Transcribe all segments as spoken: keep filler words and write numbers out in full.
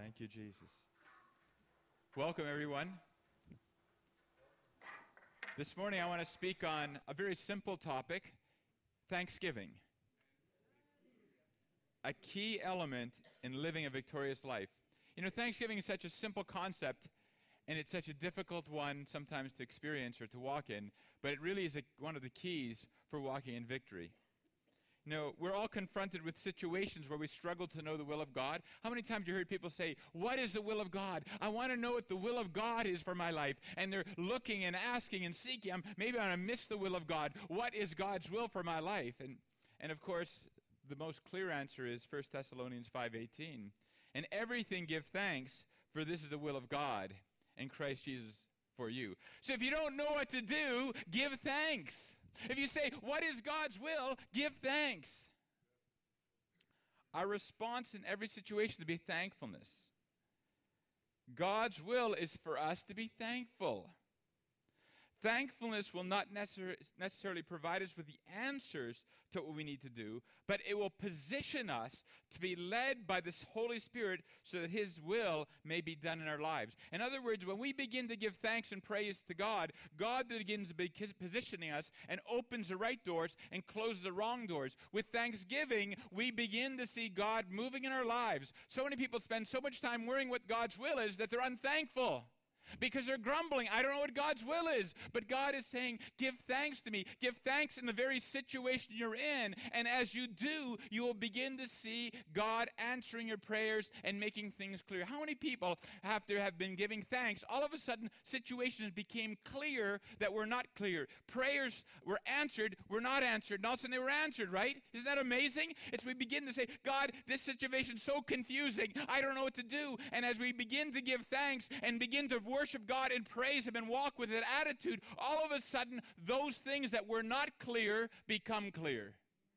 Thank you, Jesus. Welcome, everyone. This morning I want to speak on a very simple topic, Thanksgiving. A key element in living a victorious life. You know, Thanksgiving is such a simple concept, and it's such a difficult one sometimes to experience or to walk in, but it really is a, one of the keys for walking in victory. You know, we're all confronted with situations where we struggle to know the will of God. How many times have you heard people say, what is the will of God? I want to know what the will of God is for my life. And they're looking and asking and seeking. I'm, maybe I'm going to miss the will of God. What is God's will for my life? And, and of course, the most clear answer is First Thessalonians five eighteen. And everything give thanks, for this is the will of God in Christ Jesus for you. So if you don't know what to do, give thanks. If you say, what is God's will? Give thanks. Our response in every situation to be thankfulness. God's will is for us to be thankful. Thankfulness will not necessar- necessarily provide us with the answers to what we need to do, but it will position us to be led by this Holy Spirit so that His will may be done in our lives. In other words, when we begin to give thanks and praise to God, God begins to be positioning us and opens the right doors and closes the wrong doors. With thanksgiving, we begin to see God moving in our lives. So many people spend so much time worrying what God's will is that they're unthankful. Because they're grumbling, I don't know what God's will is. But God is saying, give thanks to me. Give thanks in the very situation you're in. And as you do, you will begin to see God answering your prayers and making things clear. How many people, after have been giving thanks, all of a sudden situations became clear that were not clear? Prayers were answered, were not answered, and all of a sudden they were answered, right? Isn't that amazing? It's we begin to say, God, this situation's so confusing. I don't know what to do. And as we begin to give thanks and begin to worship God and praise Him and walk with that attitude, all of a sudden, those things that were not clear become clear.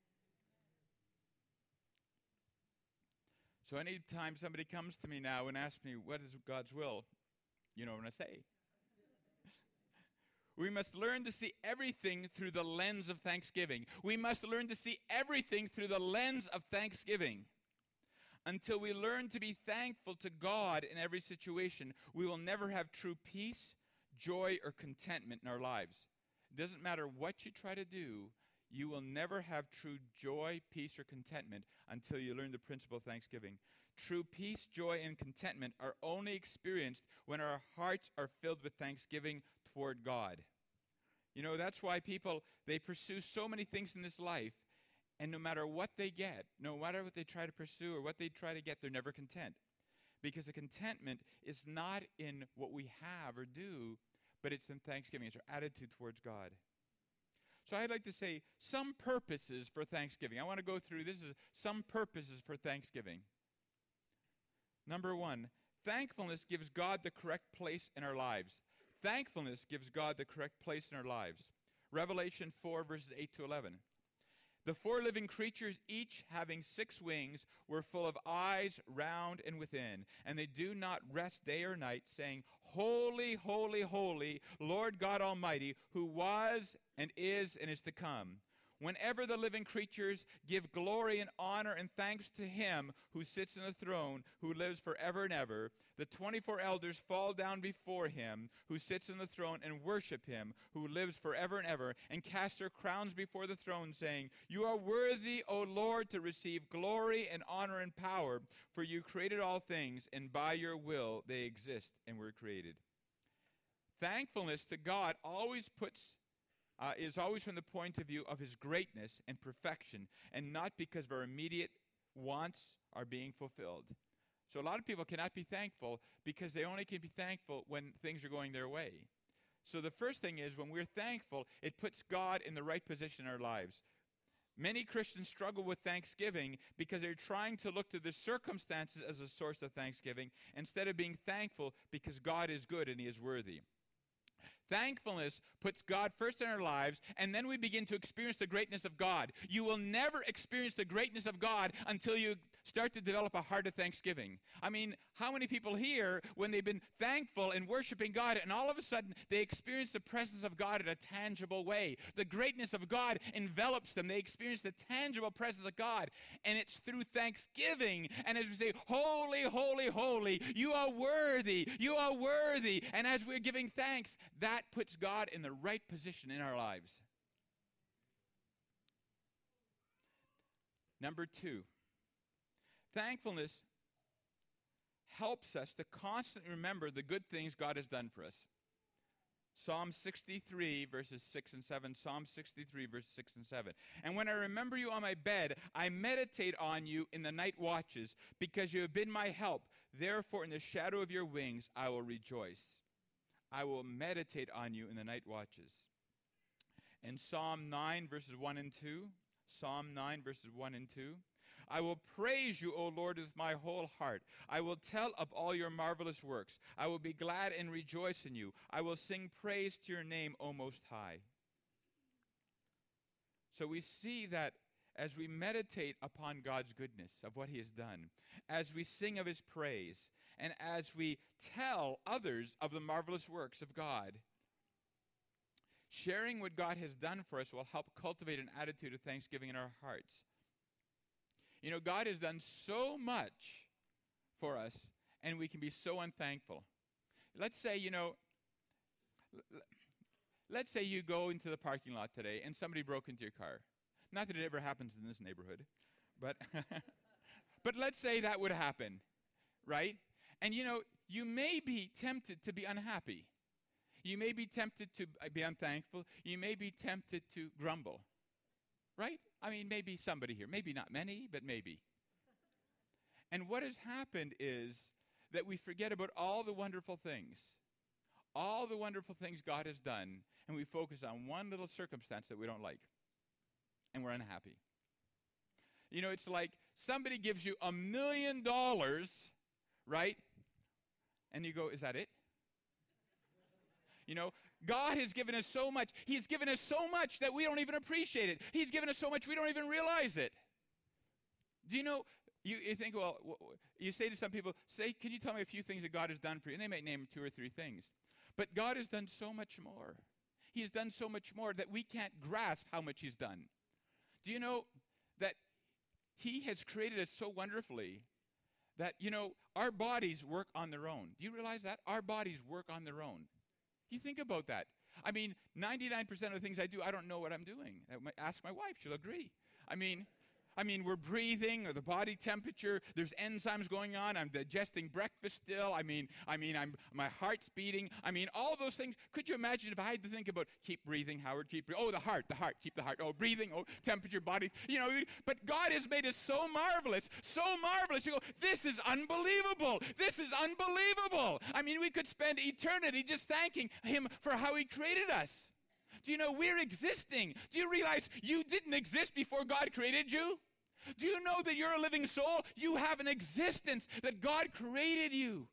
So anytime somebody comes to me now and asks me, what is God's will? You know what I say. We must learn to see everything through the lens of thanksgiving. We must learn to see everything through the lens of thanksgiving. Until we learn to be thankful to God in every situation, we will never have true peace, joy, or contentment in our lives. It doesn't matter what you try to do, you will never have true joy, peace, or contentment until you learn the principle of thanksgiving. True peace, joy, and contentment are only experienced when our hearts are filled with thanksgiving toward God. You know, that's why people, they pursue so many things in this life. And no matter what they get, no matter what they try to pursue or what they try to get, they're never content. Because the contentment is not in what we have or do, but it's in thanksgiving. It's our attitude towards God. So I'd like to say some purposes for thanksgiving. I want to go through, this is some purposes for thanksgiving. Number one, thankfulness gives God the correct place in our lives. Thankfulness gives God the correct place in our lives. Revelation four, verses eight to eleven. The four living creatures, each having six wings, were full of eyes round and within, and they do not rest day or night, saying, Holy, holy, holy, Lord God Almighty, who was and is and is to come. Whenever the living creatures give glory and honor and thanks to Him who sits on the throne, who lives forever and ever, the twenty-four elders fall down before Him who sits on the throne and worship Him who lives forever and ever, and cast their crowns before the throne, saying, You are worthy, O Lord, to receive glory and honor and power, for you created all things, and by your will they exist and were created. Thankfulness to God always puts Uh, is always from the point of view of His greatness and perfection, and not because of our immediate wants are being fulfilled. So a lot of people cannot be thankful because they only can be thankful when things are going their way. So the first thing is, when we're thankful, it puts God in the right position in our lives. Many Christians struggle with thanksgiving because they're trying to look to the circumstances as a source of thanksgiving instead of being thankful because God is good and He is worthy. Thankfulness puts God first in our lives, and then we begin to experience the greatness of God. You will never experience the greatness of God until you Start to develop a heart of thanksgiving. I mean, how many people here, when they've been thankful and worshiping God, and all of a sudden they experience the presence of God in a tangible way? The greatness of God envelops them. They experience the tangible presence of God, and it's through thanksgiving. And as we say, holy, holy, holy, you are worthy, you are worthy. And as we're giving thanks, that puts God in the right position in our lives. Number two, thankfulness helps us to constantly remember the good things God has done for us. Psalm sixty-three, verses six and seven. Psalm sixty-three, verses six and seven. And when I remember you on my bed, I meditate on you in the night watches, because you have been my help. Therefore, in the shadow of your wings, I will rejoice. I will meditate on you in the night watches. In Psalm nine, verses one and two. Psalm nine, verses one and two. I will praise you, O Lord, with my whole heart. I will tell of all your marvelous works. I will be glad and rejoice in you. I will sing praise to your name, O Most High. So we see that as we meditate upon God's goodness, of what he has done, as we sing of his praise, and as we tell others of the marvelous works of God, sharing what God has done for us will help cultivate an attitude of thanksgiving in our hearts. You know, God has done so much for us, and we can be so unthankful. Let's say, you know, l- let's say you go into the parking lot today and somebody broke into your car. Not that it ever happens in this neighborhood, but but let's say that would happen, right? And you know, you may be tempted to be unhappy. You may be tempted to be unthankful. You may be tempted to grumble, right? I mean, maybe somebody here, maybe not many, but maybe. And what has happened is that we forget about all the wonderful things, all the wonderful things God has done, and we focus on one little circumstance that we don't like, and we're unhappy. You know, it's like somebody gives you a million dollars, right? And you go, is that it? You know, God has given us so much. He's given us so much that we don't even appreciate it. He's given us so much we don't even realize it. Do you know, you, you think, well, w- w- you say to some people, say, can you tell me a few things that God has done for you? And they may name two or three things. But God has done so much more. He has done so much more that we can't grasp how much he's done. Do you know that he has created us so wonderfully that, you know, our bodies work on their own. Do you realize that? Our bodies work on their own. You think about that. I mean, ninety-nine percent of the things I do, I don't know what I'm doing. Ask my wife, she'll agree. I mean, I mean, we're breathing, or the body temperature, there's enzymes going on, I'm digesting breakfast still, I mean, I mean, I'm my heart's beating, I mean, all those things. Could you imagine if I had to think about, keep breathing, Howard, keep breathing, oh, the heart, the heart, keep the heart, oh, breathing, oh, temperature, body, you know, but God has made us so marvelous, so marvelous. You go, this is unbelievable, this is unbelievable. I mean, we could spend eternity just thanking him for how he created us. Do you know we're existing? Do you realize you didn't exist before God created you? Do you know that you're a living soul? You have an existence, that God created you.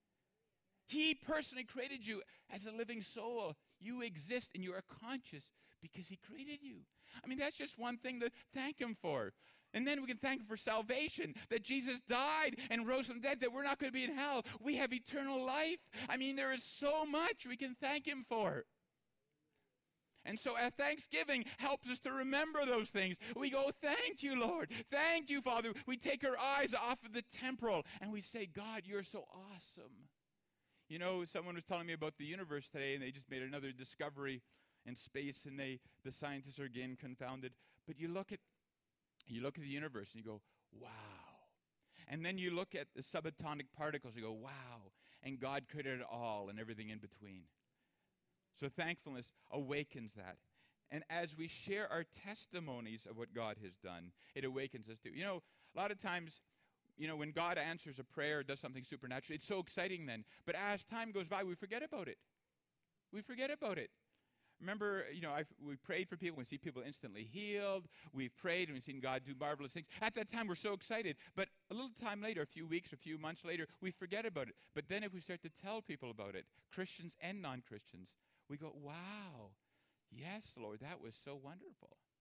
He personally created you as a living soul. You exist and you are conscious because he created you. I mean, that's just one thing to thank him for. And then we can thank him for salvation, that Jesus died and rose from the dead, that we're not going to be in hell. We have eternal life. I mean, there is so much we can thank him for. And so at Thanksgiving helps us to remember those things. We go, thank you, Lord. Thank you, Father. We take our eyes off of the temporal and we say, God, you're so awesome. You know, someone was telling me about the universe today, and they just made another discovery in space, and they the scientists are again confounded. But you look at you look at the universe and you go, wow. And then you look at the subatomic particles, you go, wow. And God created it all and everything in between. So thankfulness awakens that. And as we share our testimonies of what God has done, it awakens us too. You know, a lot of times, you know, when God answers a prayer, does something supernatural, it's so exciting then. But as time goes by, we forget about it. We forget about it. Remember, you know, I've, we prayed for people. We see people instantly healed. We've prayed and we've seen God do marvelous things. At that time, we're so excited. But a little time later, a few weeks, a few months later, we forget about it. But then if we start to tell people about it, Christians and non-Christians, we go, wow, yes, Lord, that was so wonderful.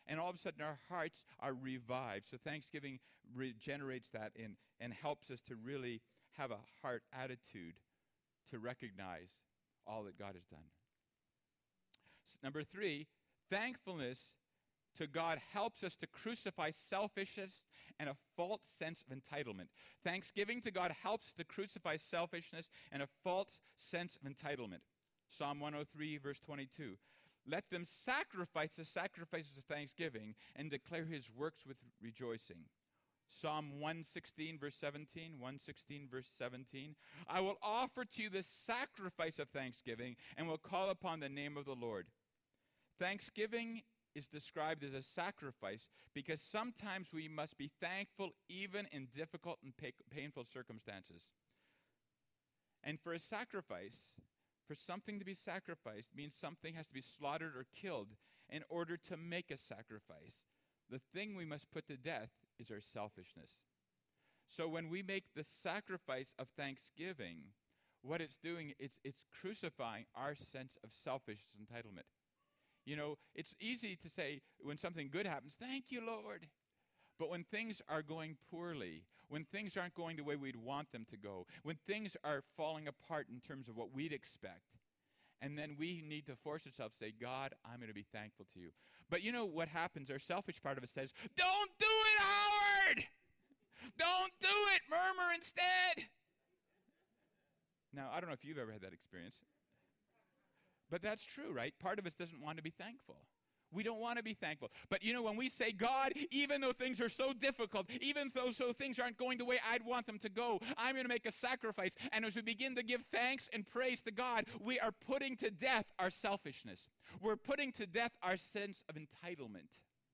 And all of a sudden our hearts are revived. So Thanksgiving regenerates that and, and helps us to really have a heart attitude to recognize all that God has done. S- Number three, thankfulness to God helps us to crucify selfishness and a false sense of entitlement. Thanksgiving to God helps to crucify selfishness and a false sense of entitlement. Psalm one oh three, verse twenty-two. Let them sacrifice the sacrifices of thanksgiving and declare his works with rejoicing. Psalm one sixteen, verse seventeen, one sixteen, verse seventeen. I will offer to you the sacrifice of thanksgiving and will call upon the name of the Lord. Thanksgiving is described as a sacrifice because sometimes we must be thankful even in difficult and pa- painful circumstances. And for a sacrifice, for something to be sacrificed means something has to be slaughtered or killed in order to make a sacrifice. The thing we must put to death is our selfishness. So when we make the sacrifice of thanksgiving, what it's doing is it's crucifying our sense of selfish entitlement. You know, it's easy to say when something good happens, thank you, Lord. But when things are going poorly, when things aren't going the way we'd want them to go, when things are falling apart in terms of what we'd expect, and then we need to force ourselves to say, God, I'm going to be thankful to you. But you know what happens? Our selfish part of us says, don't do it, Howard! Don't do it! Murmur instead! Now, I don't know if you've ever had that experience. But that's true, right? Part of us doesn't want to be thankful. We don't want to be thankful. But you know, when we say, God, even though things are so difficult, even though so things aren't going the way I'd want them to go, I'm going to make a sacrifice. And as we begin to give thanks and praise to God, we are putting to death our selfishness. We're putting to death our sense of entitlement.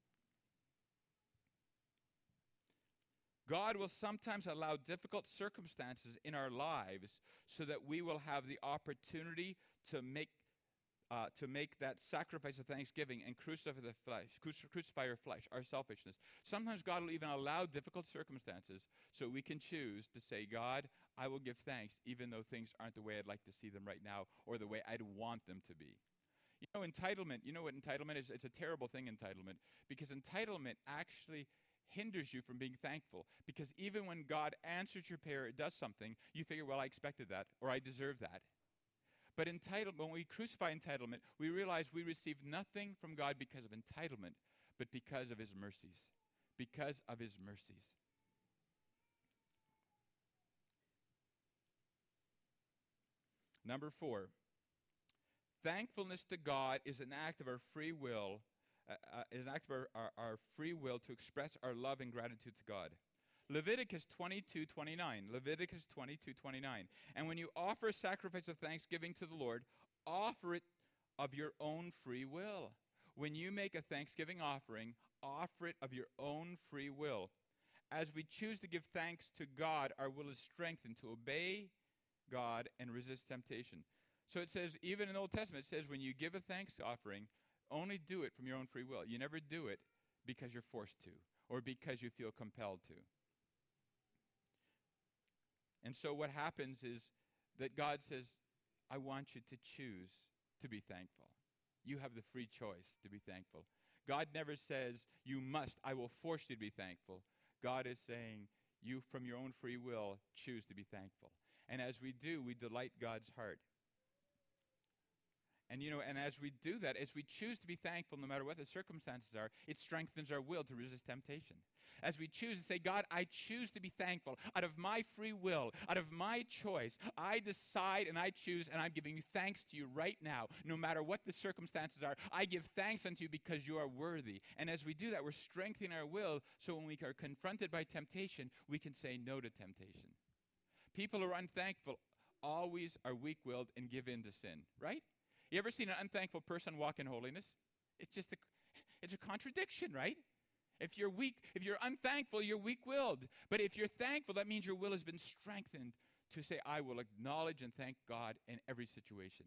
God will sometimes allow difficult circumstances in our lives so that we will have the opportunity to make Uh, to make that sacrifice of thanksgiving and crucify the flesh, cruci- crucify our flesh, our selfishness. Sometimes God will even allow difficult circumstances so we can choose to say, God, I will give thanks even though things aren't the way I'd like to see them right now or the way I'd want them to be. You know, entitlement, you know what entitlement is? It's a terrible thing, entitlement, because entitlement actually hinders you from being thankful. Because even when God answers your prayer, it does something, you figure, well, I expected that or I deserve that. But entitlement, when we crucify entitlement, we realize we receive nothing from God because of entitlement, but because of his mercies. Because of his mercies. Number four, thankfulness to God is an act of our free will, uh, uh, is an act of our, our, our free will to express our love and gratitude to God. Leviticus twenty-two twenty-nine. Leviticus twenty-two twenty-nine. And when you offer a sacrifice of thanksgiving to the Lord, offer it of your own free will. When you make a thanksgiving offering, offer it of your own free will. As we choose to give thanks to God, our will is strengthened to obey God and resist temptation. So it says, even in the Old Testament, it says when you give a thanks offering, only do it from your own free will. You never do it because you're forced to or because you feel compelled to. And so what happens is that God says, I want you to choose to be thankful. You have the free choice to be thankful. God never says, you must, I will force you to be thankful. God is saying, you from your own free will choose to be thankful. And as we do, we delight God's heart. And you know, and as we do that, as we choose to be thankful no matter what the circumstances are, it strengthens our will to resist temptation. As we choose to say, God, I choose to be thankful. Out of my free will, out of my choice, I decide and I choose, and I'm giving you thanks to you right now. No matter what the circumstances are, I give thanks unto you because you are worthy. And as we do that, we're strengthening our will, so when we are confronted by temptation, we can say no to temptation. People who are unthankful always are weak-willed and give in to sin, right? You ever seen an unthankful person walk in holiness? It's just a, it's a contradiction, right? If you're weak, if you're unthankful, you're weak-willed. But if you're thankful, that means your will has been strengthened to say, I will acknowledge and thank God in every situation.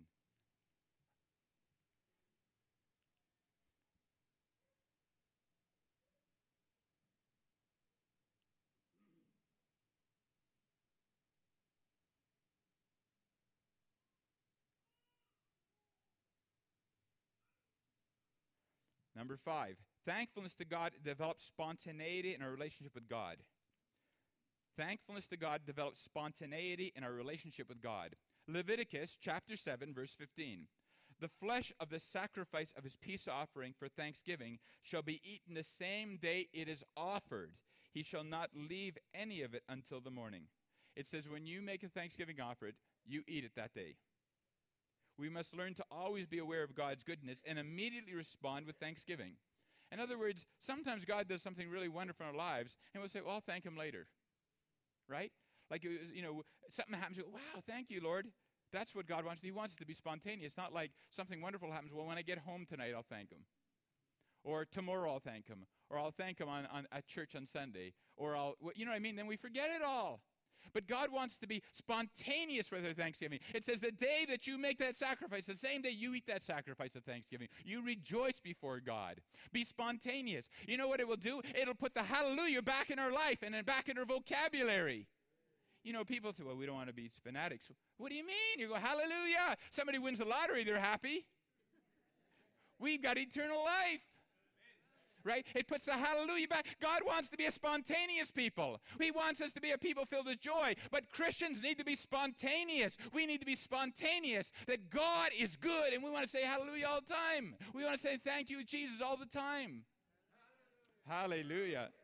Number five, Thankfulness to God develops spontaneity in our relationship with God. Thankfulness to God develops spontaneity in our relationship with God. Leviticus chapter seven, verse fifteen. The flesh of the sacrifice of his peace offering for thanksgiving shall be eaten the same day it is offered. He shall not leave any of it until the morning. It says when you make a thanksgiving offering, you eat it that day. We must learn to always be aware of God's goodness and immediately respond with thanksgiving. In other words, sometimes God does something really wonderful in our lives, and we'll say, well, I'll thank him later. Right? Like, you know, something happens, you go, wow, thank you, Lord. That's what God wants. He wants us to be spontaneous. Not like something wonderful happens, well, when I get home tonight, I'll thank him. Or tomorrow I'll thank him. Or I'll thank him on, on at church on Sunday. Or I'll, you know what I mean? Then we forget it all. But God wants to be spontaneous with our thanksgiving. It says the day that you make that sacrifice, the same day you eat that sacrifice of thanksgiving, you rejoice before God. Be spontaneous. You know what it will do? It'll put the hallelujah back in our life and then back in our vocabulary. You know, people say, well, we don't want to be fanatics. What do you mean? You go, hallelujah. Somebody wins the lottery, they're happy. We've got eternal life. Right? It puts the hallelujah back. God wants to be a spontaneous people. He wants us to be a people filled with joy. But Christians need to be spontaneous. We need to be spontaneous that God is good, and we want to say hallelujah all the time. We want to say thank you, Jesus, all the time. Hallelujah.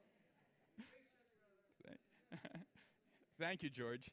Thank you, George.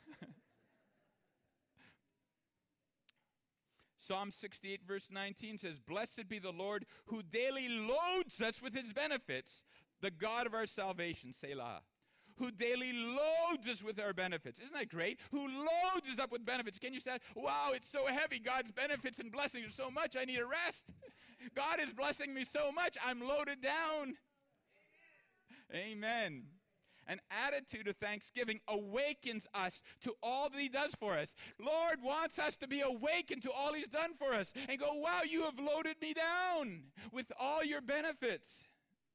Psalm sixty-eight, verse nineteen says, blessed be the Lord who daily loads us with his benefits, the God of our salvation, Selah. Who daily loads us with our benefits. Isn't that great? Who loads us up with benefits. Can you say, wow, it's so heavy. God's benefits and blessings are so much, I need a rest. God is blessing me so much, I'm loaded down. Amen. Amen. An attitude of thanksgiving awakens us to all that he does for us. Lord wants us to be awakened to all he's done for us and go, wow, you have loaded me down with all your benefits.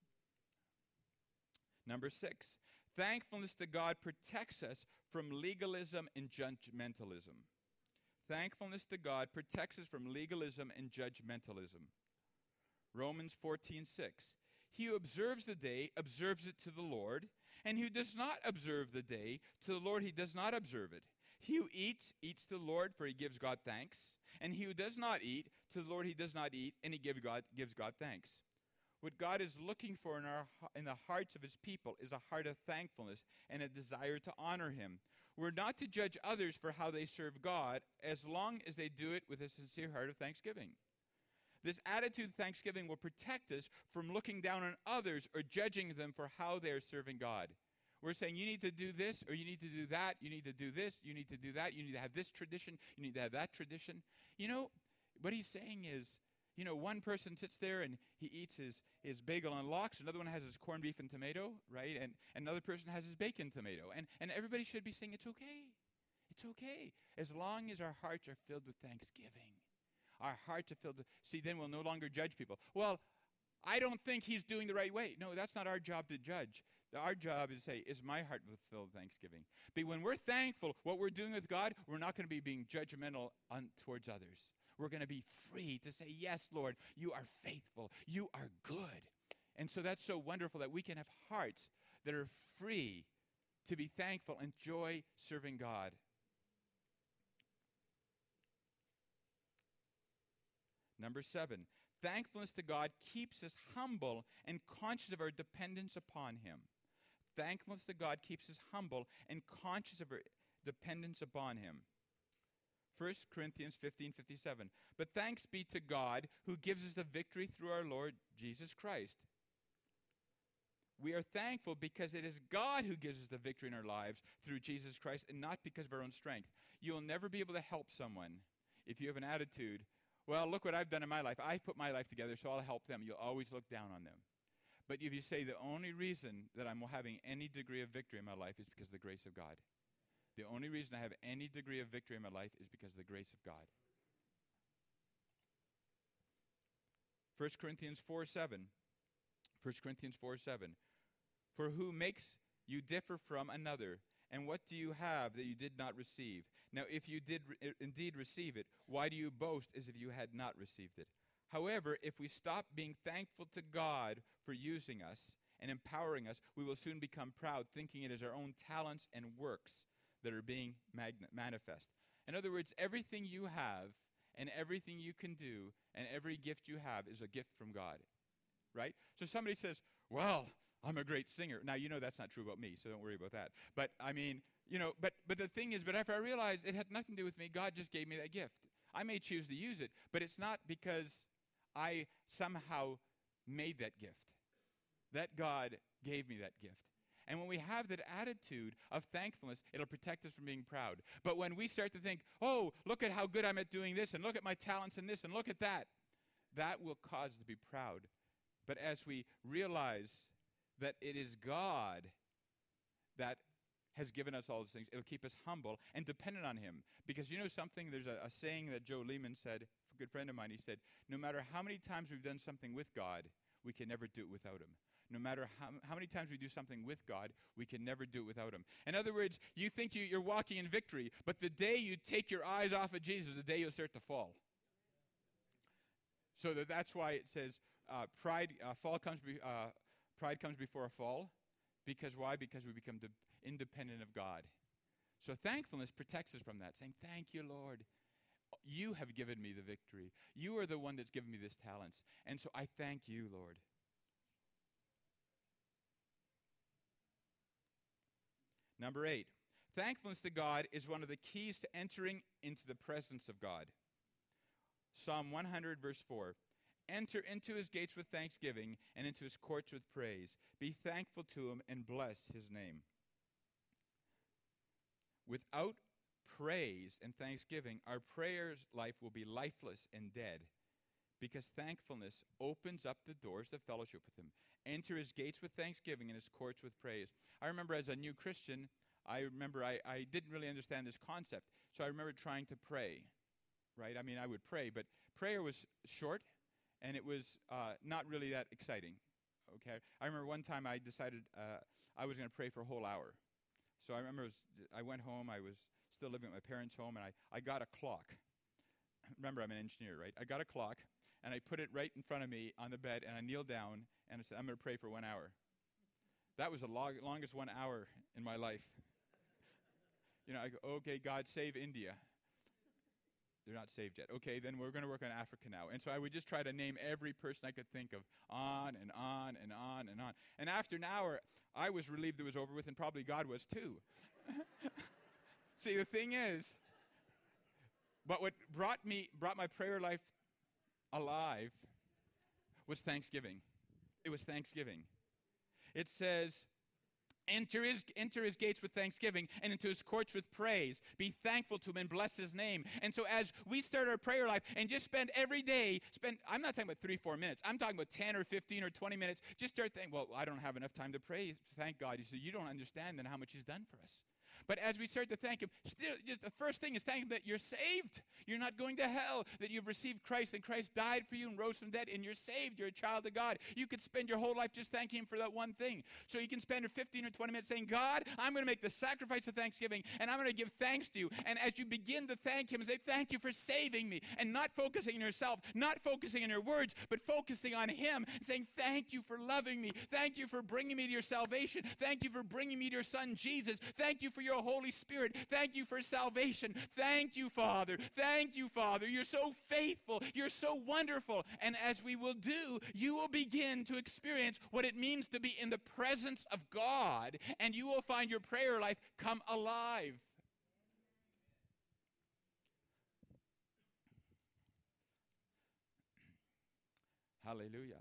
Number six, thankfulness to God protects us from legalism and judgmentalism. Thankfulness to God protects us from legalism and judgmentalism. Romans fourteen six. He who observes the day observes it to the Lord, and who does not observe the day to the Lord, he does not observe it. He who eats, eats to the Lord, for he gives God thanks. And he who does not eat, to the Lord he does not eat, and he give God, gives God thanks. What God is looking for in, our, in the hearts of his people is a heart of thankfulness and a desire to honor him. We're not to judge others for how they serve God, as long as they do it with a sincere heart of thanksgiving. This attitude of thanksgiving will protect us from looking down on others or judging them for how they are serving God. We're saying you need to do this or you need to do that, you need to do this, you need to do that, you need to have this tradition, you need to have that tradition. You know, what he's saying is, you know, one person sits there and he eats his, his bagel and lox, another one has his corned beef and tomato, right? And, and another person has his bacon tomato. And, and everybody should be saying it's okay. It's okay. As long as our hearts are filled with thanksgiving. Our hearts are filled with, see, then we'll no longer judge people. Well, I don't think he's doing the right way. No, that's not our job to judge. Our job is to say, is my heart filled with thanksgiving? But when we're thankful, what we're doing with God, we're not going to be being judgmental on, towards others. We're going to be free to say, yes, Lord, you are faithful. You are good. And so that's so wonderful that we can have hearts that are free to be thankful and enjoy serving God. Number seven, thankfulness to God keeps us humble and conscious of our dependence upon him. Thankfulness to God keeps us humble and conscious of our dependence upon him. First Corinthians fifteen fifty-seven. But thanks be to God who gives us the victory through our Lord Jesus Christ. We are thankful because it is God who gives us the victory in our lives through Jesus Christ and not because of our own strength. You'll never be able to help someone if you have an attitude, well, look what I've done in my life. I put my life together, so I'll help them. You'll always look down on them. But if you say the only reason that I'm having any degree of victory in my life is because of the grace of God. The only reason I have any degree of victory in my life is because of the grace of God. First Corinthians four seven. First Corinthians four seven. For who makes you differ from another? And what do you have that you did not receive? Now, if you did re- indeed receive it, why do you boast as if you had not received it? However, if we stop being thankful to God for using us and empowering us, we will soon become proud, thinking it is our own talents and works that are being magn- manifest. In other words, everything you have and everything you can do and every gift you have is a gift from God, right? So somebody says, well, I'm a great singer. Now, you know that's not true about me, so don't worry about that. But, I mean, you know, but, but the thing is, but after I realized it had nothing to do with me, God just gave me that gift. I may choose to use it, but it's not because I somehow made that gift. That God gave me that gift. And when we have that attitude of thankfulness, it'll protect us from being proud. But when we start to think, oh, look at how good I'm at doing this, and look at my talents in this, and look at that, that will cause us to be proud. But as we realize that it is God that has given us all those things, it'll keep us humble and dependent on him. Because you know something, there's a, a saying that Joe Lehman said, a good friend of mine, he said, no matter how many times we've done something with God, we can never do it without him. No matter how, how many times we do something with God, we can never do it without him. In other words, you think you, you're walking in victory, but the day you take your eyes off of Jesus, the day you'll start to fall. So that that's why it says uh, pride, uh, fall comes be, uh, pride comes before a fall. Because why? Because we become de- independent of God. So thankfulness protects us from that, saying, thank you, Lord. You have given me the victory. You are the one that's given me this talents. And so I thank you, Lord. Number eight, thankfulness to God is one of the keys to entering into the presence of God. Psalm one hundred, verse four. Enter into his gates with thanksgiving and into his courts with praise. Be thankful to him and bless his name. Without praise and thanksgiving, our prayers life will be lifeless and dead, because thankfulness opens up the doors to fellowship with him. Enter his gates with thanksgiving and his courts with praise. I remember as a new Christian, I remember I, I didn't really understand this concept. So I remember trying to pray, right? I mean, I would pray, but prayer was short, and it was uh, not really that exciting, okay? I remember one time I decided uh, I was going to pray for a whole hour. So I remember it was, I went home, I was still living at my parents' home, and I, I got a clock. Remember, I'm an engineer, right? I got a clock, and I put it right in front of me on the bed, and I kneeled down, and I said, I'm going to pray for one hour. That was the log- longest one hour in my life. You know, I go, okay, God, save India. They're not saved yet. Okay, then we're going to work on Africa now. And so I would just try to name every person I could think of, on and on and on and on. And after an hour, I was relieved it was over with, and probably God was too. See, the thing is, but what brought me, brought my prayer life alive was thanksgiving. It was thanksgiving. It says, enter his, enter his gates with thanksgiving and into his courts with praise. Be thankful to him and bless his name. And so as we start our prayer life and just spend every day, spend, I'm not talking about three, four minutes. I'm talking about ten or fifteen or twenty minutes. Just start thinking, well, I don't have enough time to pray. Thank God. You say, you don't understand then how much he's done for us. But as we start to thank him, still, just the first thing is thank him that you're saved. You're not going to hell, that you've received Christ, and Christ died for you and rose from the dead, and you're saved. You're a child of God. You could spend your whole life just thanking him for that one thing. So you can spend fifteen or twenty minutes saying, God, I'm going to make the sacrifice of thanksgiving, and I'm going to give thanks to you. And as you begin to thank him and say, thank you for saving me, and not focusing on yourself, not focusing on your words, but focusing on him, and saying, thank you for loving me. Thank you for bringing me to your salvation. Thank you for bringing me to your son, Jesus. Thank you for your Holy Spirit. Thank you for salvation. Thank you, Father. Thank you, Father. You're so faithful. You're so wonderful. And as we will do, you will begin to experience what it means to be in the presence of God, and you will find your prayer life come alive. Hallelujah.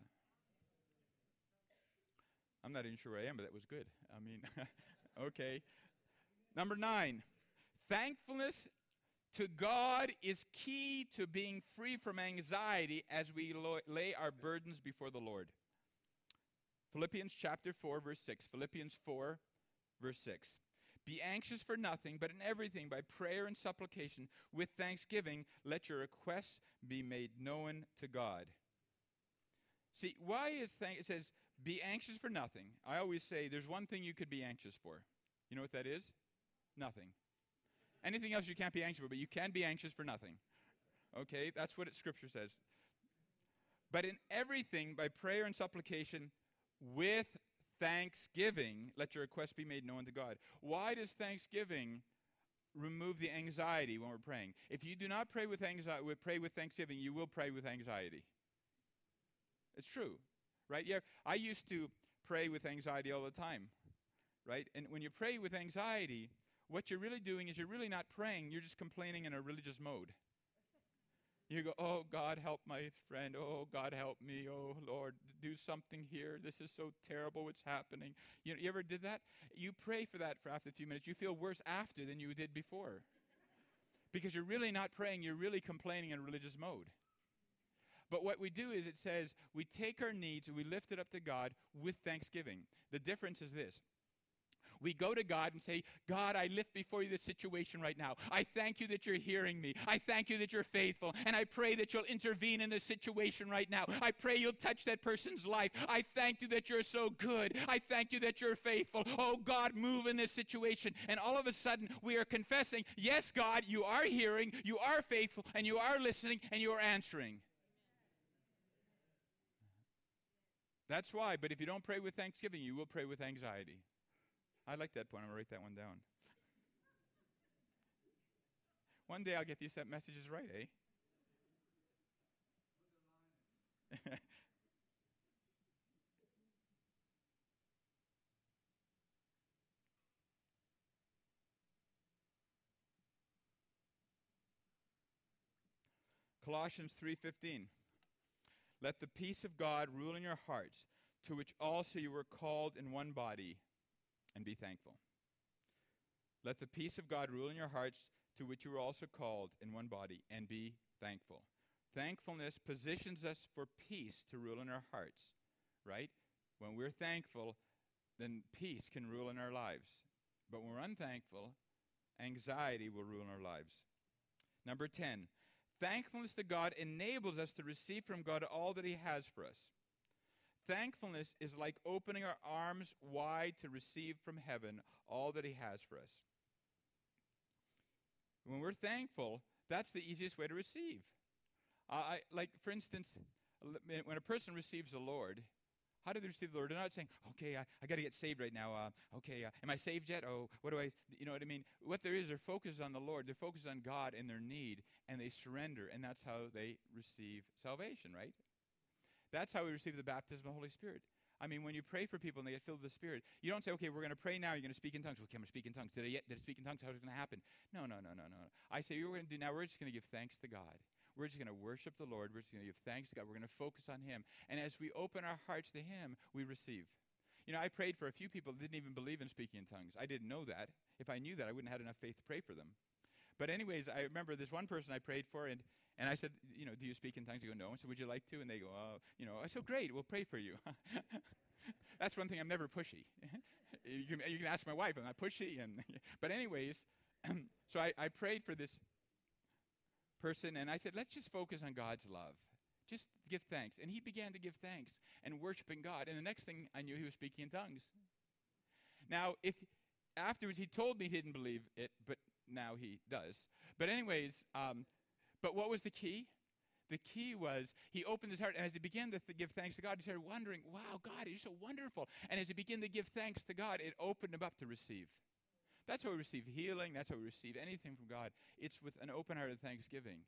I'm not even sure where I am, but that was good. I mean, okay. Number nine, thankfulness to God is key to being free from anxiety as we lo- lay our burdens before the Lord. Philippians chapter four, verse six. Philippians four, verse six. Be anxious for nothing, but in everything by prayer and supplication with thanksgiving, let your requests be made known to God. See, why is thank- it says, be anxious for nothing. I always say there's one thing you could be anxious for. You know what that is? Nothing. Anything else you can't be anxious for, but you can be anxious for nothing. Okay, that's what it, Scripture says. But in everything, by prayer and supplication, with thanksgiving, let your requests be made known to God. Why does thanksgiving remove the anxiety when we're praying? If you do not pray with anxiety, pray with thanksgiving, you will pray with anxiety. It's true, right? Yeah, I used to pray with anxiety all the time, right? And when you pray with anxiety, what you're really doing is you're really not praying, you're just complaining in a religious mode. You go, oh, God, help my friend. Oh, God, help me. Oh, Lord, do something here. This is so terrible what's happening. You know, you ever did that? You pray for that for after a few minutes. You feel worse after than you did before. Because you're really not praying. You're really complaining in religious mode. But what we do is it says we take our needs and we lift it up to God with thanksgiving. The difference is this. We go to God and say, God, I lift before you this situation right now. I thank you that you're hearing me. I thank you that you're faithful. And I pray that you'll intervene in this situation right now. I pray you'll touch that person's life. I thank you that you're so good. I thank you that you're faithful. Oh, God, move in this situation. And all of a sudden, we are confessing, yes, God, you are hearing, you are faithful, and you are listening, and you are answering. That's why. But if you don't pray with thanksgiving, you will pray with anxiety. I like that point. I'm going to write that one down. One day I'll get these messages right, eh? Colossians three fifteen. Let the peace of God rule in your hearts, to which also you were called in one body, and be thankful. Let the peace of God rule in your hearts, to which you were also called in one body, and be thankful. Thankfulness positions us for peace to rule in our hearts, right? When we're thankful, then peace can rule in our lives. But when we're unthankful, anxiety will rule in our lives. Number ten, thankfulness to God enables us to receive from God all that he has for us. Thankfulness is like opening our arms wide to receive from heaven all that he has for us. When we're thankful, that's the easiest way to receive. Uh, I, like, for instance, when a person receives the Lord, how do they receive the Lord? They're not saying, okay, I, I got to get saved right now. Uh, okay, uh, am I saved yet? Oh, what do I, you know what I mean? What there is, they're focused on the Lord. They're focused on God and their need, and they surrender, and that's how they receive salvation, right? That's how we receive the baptism of the Holy Spirit. I mean, when you pray for people and they get filled with the Spirit, you don't say, okay, we're going to pray now, you're going to speak in tongues. Okay, I'm going to speak in tongues. Did I, yet, did I speak in tongues? How's it going to happen? No, no, no, no, no. I say, we're going to do now, we're just going to give thanks to God. We're just going to worship the Lord. We're just going to give thanks to God. We're going to focus on him. And as we open our hearts to him, we receive. You know, I prayed for a few people that didn't even believe in speaking in tongues. I didn't know that. If I knew that, I wouldn't have had enough faith to pray for them. But anyways, I remember this one person I prayed for, and And I said, you know, do you speak in tongues? They go, no. I said, would you like to? And they go, oh, you know. I said, great, we'll pray for you. That's one thing, I'm never pushy. you, can, you can ask my wife, I'm not pushy. And but anyways, so I, I prayed for this person, and I said, let's just focus on God's love. Just give thanks. And he began to give thanks and worshiping God. And the next thing I knew, he was speaking in tongues. Now, if afterwards he told me he didn't believe it, but now he does. But anyways, um, But what was the key? The key was he opened his heart, and as he began to th- give thanks to God, he started wondering, wow, God, you're so wonderful. And as he began to give thanks to God, it opened him up to receive. That's how we receive healing. That's how we receive anything from God. It's with an open heart of thanksgiving.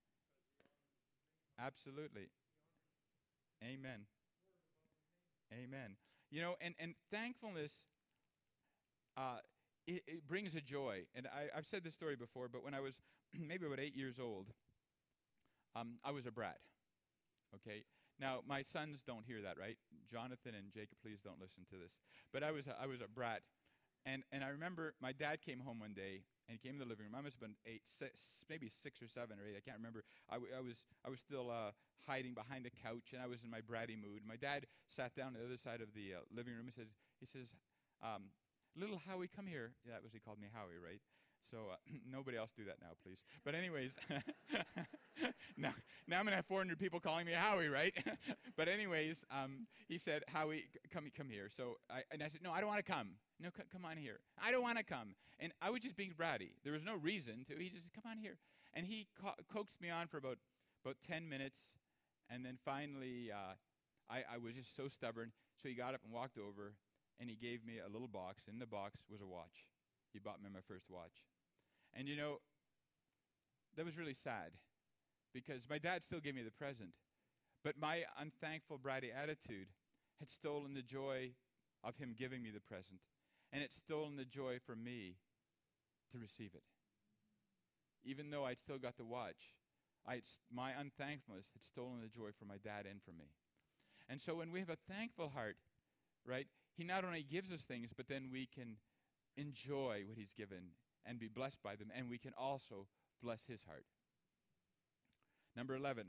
Absolutely. Amen. Amen. You know, and, and thankfulness, uh, it, it brings a joy. And I, I've said this story before, but when I was maybe about eight years old, um, I was a brat. Okay? Now, my sons don't hear that, right? Jonathan and Jacob, please don't listen to this. But I was a, I was a brat. And, and I remember my dad came home one day, and he came to the living room. I must have been eight, six, maybe six or seven or eight. I can't remember. I, w- I was I was still uh, hiding behind the couch, and I was in my bratty mood. My dad sat down on the other side of the uh, living room. He says, he says, um, little Howie, come here. Yeah, that was, he called me Howie, right? So uh, nobody else do that now, please. But anyways, now, now I'm going to have four hundred people calling me Howie, right? But anyways, um, he said, Howie, c- come come here. So I, and I said, no, I don't want to come. No, c- come on here. I don't want to come. And I was just being bratty. There was no reason to. He just said, come on here. And he co- coaxed me on for about, about ten minutes. And then finally, uh, I, I was just so stubborn, so he got up and walked over, and he gave me a little box. In the box was a watch. He bought me my first watch. And you know, that was really sad, because my dad still gave me the present, but my unthankful, bratty attitude had stolen the joy of him giving me the present, and it's stolen the joy from me to receive it. Even though I'd still got the watch, I'd, my unthankfulness had stolen the joy from my dad and from me. And so when we have a thankful heart, right, he not only gives us things, but then we can enjoy what he's given and be blessed by them, and we can also bless his heart. Number eleven.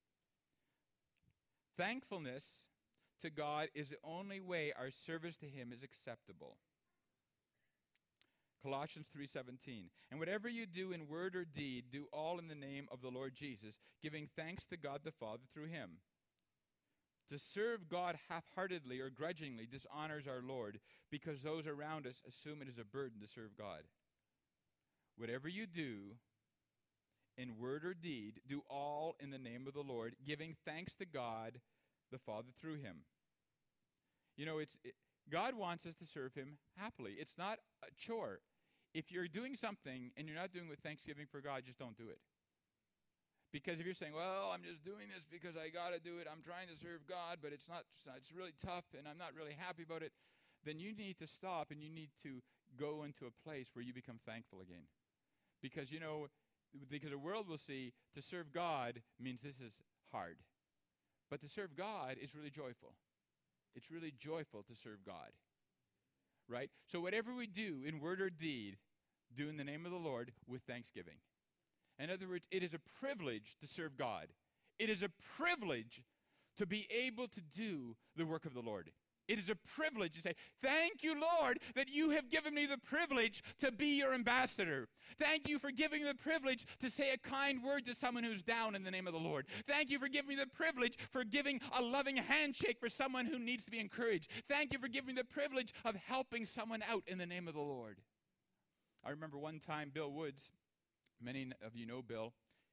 Thankfulness to God is the only way our service to him is acceptable. Colossians three seventeen. And whatever you do in word or deed, do all in the name of the Lord Jesus, giving thanks to God the Father through him. To serve God half-heartedly or grudgingly dishonors our Lord, because those around us assume it is a burden to serve God. Whatever you do in word or deed, do all in the name of the Lord, giving thanks to God the Father through him. You know, it's it, God wants us to serve him happily. It's not a chore. If you're doing something and you're not doing it with thanksgiving for God, just don't do it. Because if you're saying, well, I'm just doing this because I got to do it, I'm trying to serve God, but it's not, it's really tough and I'm not really happy about it, then you need to stop and you need to go into a place where you become thankful again. Because, you know, because the world will see to serve God means this is hard. But to serve God is really joyful. It's really joyful to serve God. Right? So whatever we do in word or deed, do in the name of the Lord with thanksgiving. In other words, it is a privilege to serve God. It is a privilege to be able to do the work of the Lord. It is a privilege to say, thank you, Lord, that you have given me the privilege to be your ambassador. Thank you for giving me the privilege to say a kind word to someone who's down in the name of the Lord. Thank you for giving me the privilege for giving a loving handshake for someone who needs to be encouraged. Thank you for giving me the privilege of helping someone out in the name of the Lord. I remember one time Bill Woods, many of you know Bill,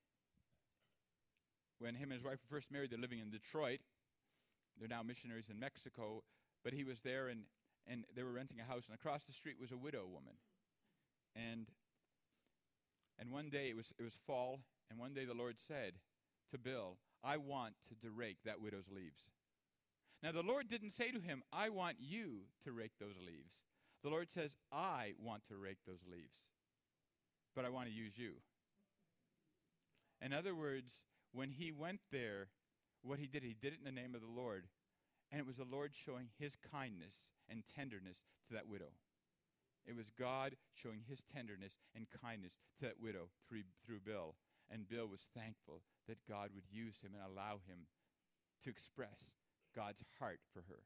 when him and his wife were first married, they're living in Detroit. They're now missionaries in Mexico. But he was there, and, and they were renting a house, and across the street was a widow woman. And and one day, it was it was fall, and one day the Lord said to Bill, I want to rake that widow's leaves. Now, the Lord didn't say to him, I want you to rake those leaves. The Lord says, I want to rake those leaves, but I want to use you. In other words, when he went there, what he did, he did it in the name of the Lord. And it was the Lord showing his kindness and tenderness to that widow. It was God showing his tenderness and kindness to that widow through, through Bill. And Bill was thankful that God would use him and allow him to express God's heart for her.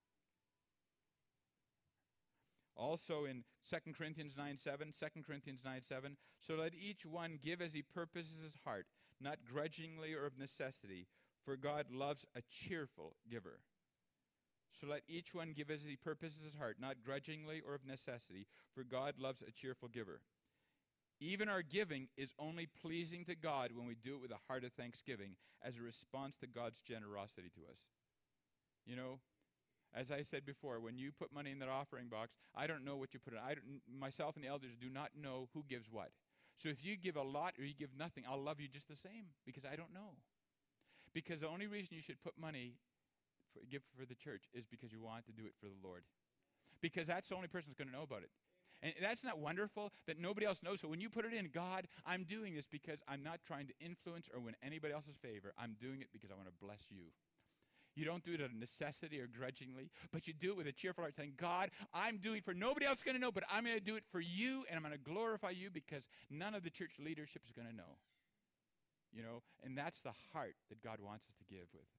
Also in Second Corinthians nine seven, Second Corinthians nine seven, so let each one give as he purposes his heart, not grudgingly or of necessity, for God loves a cheerful giver. So let each one give as he purposes his heart, not grudgingly or of necessity, for God loves a cheerful giver. Even our giving is only pleasing to God when we do it with a heart of thanksgiving as a response to God's generosity to us. You know, as I said before, when you put money in that offering box, I don't know what you put in. I don't, myself and the elders do not know who gives what. So if you give a lot or you give nothing, I'll love you just the same because I don't know. Because the only reason you should put money For, give for the church is because you want to do it for the Lord. Because that's the only person who's going to know about it. And that's not wonderful that nobody else knows. So when you put it in, God, I'm doing this because I'm not trying to influence or win anybody else's favor. I'm doing it because I want to bless you. You don't do it out of necessity or grudgingly, but you do it with a cheerful heart saying, God, I'm doing it for nobody else is going to know, but I'm going to do it for you, and I'm going to glorify you because none of the church leadership is going to know. You know, and that's the heart that God wants us to give with.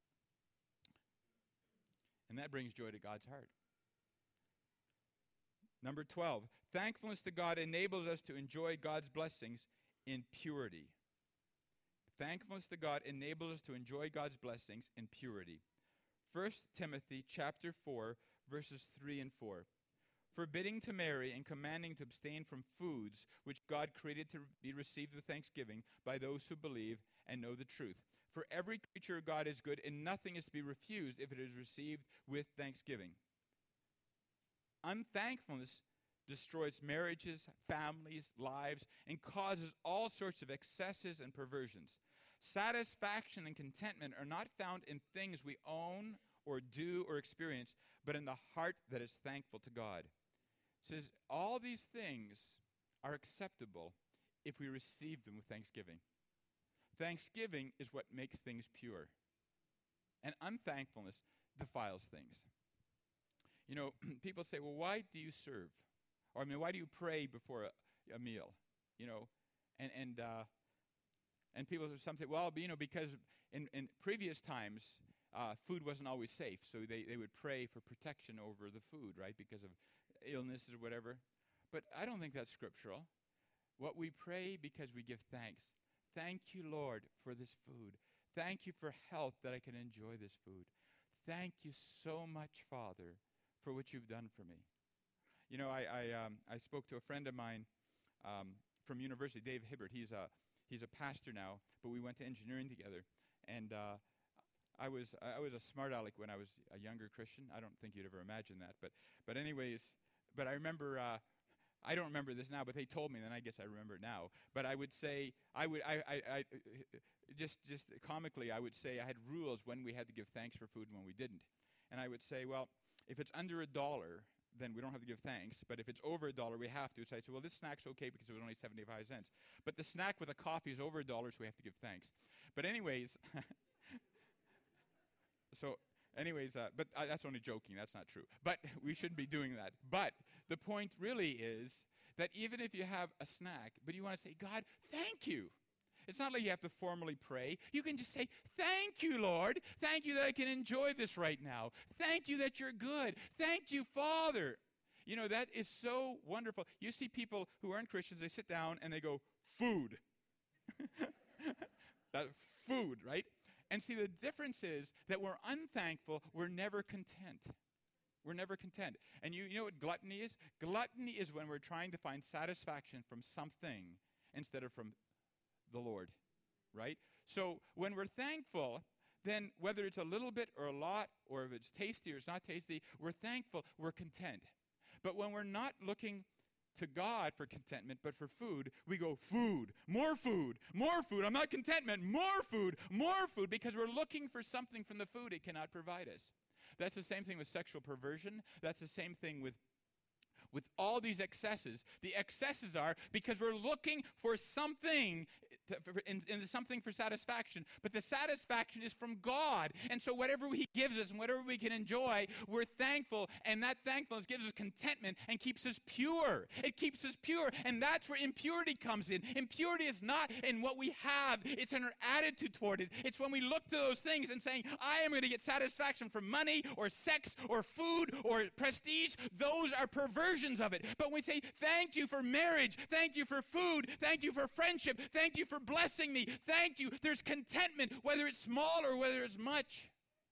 And that brings joy to God's heart. Number twelve, thankfulness to God enables us to enjoy God's blessings in purity. Thankfulness to God enables us to enjoy God's blessings in purity. First Timothy chapter four, verses three and four. Forbidding to marry and commanding to abstain from foods which God created to be received with thanksgiving by those who believe and know the truth. For every creature of God is good, and nothing is to be refused if it is received with thanksgiving. Unthankfulness destroys marriages, families, lives, and causes all sorts of excesses and perversions. Satisfaction and contentment are not found in things we own or do or experience, but in the heart that is thankful to God. It says all these things are acceptable if we receive them with thanksgiving. Thanksgiving is what makes things pure. And unthankfulness defiles things. You know, people say, well, why do you serve? Or, I mean, why do you pray before a, a meal? You know, and and uh, and people sometimes say, well, you know, because in, in previous times, uh, food wasn't always safe, so they, they would pray for protection over the food, right, because of illnesses or whatever. But I don't think that's scriptural. What we pray because we give thanks. Thank you, Lord, for this food. Thank you for health that I can enjoy this food. Thank you so much, Father, for what you've done for me. You know, I I, um, I spoke to a friend of mine um, from university, Dave Hibbert. He's a he's a pastor now, but we went to engineering together. And uh, I was I was a smart aleck when I was a younger Christian. I don't think you'd ever imagine that, but but anyways, but I remember. Uh, I don't remember this now, but they told me, and I guess I remember it now. But I would say, I would, I, I, I, just, just comically, I would say I had rules when we had to give thanks for food and when we didn't. And I would say, well, if it's under a dollar, then we don't have to give thanks. But if it's over a dollar, we have to. So I say, well, this snack's okay because it was only seventy-five cents. But the snack with a coffee is over a dollar, so we have to give thanks. But anyways, so. Anyways, uh, but uh, that's only joking. That's not true. But we shouldn't be doing that. But the point really is that even if you have a snack, but you want to say, God, thank you. It's not like you have to formally pray. You can just say, thank you, Lord. Thank you that I can enjoy this right now. Thank you that you're good. Thank you, Father. You know, that is so wonderful. You see people who aren't Christians, they sit down and they go, food. That food, right? And see, the difference is that we're unthankful, we're never content. We're never content. And you, you know what gluttony is? Gluttony is when we're trying to find satisfaction from something instead of from the Lord, right? So when we're thankful, then whether it's a little bit or a lot, or if it's tasty or it's not tasty, we're thankful, we're content. But when we're not looking to God for contentment, but for food, we go food, more food, more food. I'm not contentment, more food, more food, because we're looking for something from the food it cannot provide us. That's the same thing with sexual perversion. That's the same thing with with all these excesses. The excesses are because we're looking for something, to, for, in, in something for satisfaction, but the satisfaction is from God. And so whatever he gives us and whatever we can enjoy, we're thankful, and that thankfulness gives us contentment and keeps us pure. It keeps us pure, and that's where impurity comes in. Impurity is not in what we have, it's in our attitude toward it. It's when we look to those things and saying, I am going to get satisfaction from money or sex or food or prestige. Those are perversions of it. But we say, thank you for marriage, thank you for food, thank you for friendship, thank you for blessing me, thank you. There's contentment, whether it's small or whether it's much.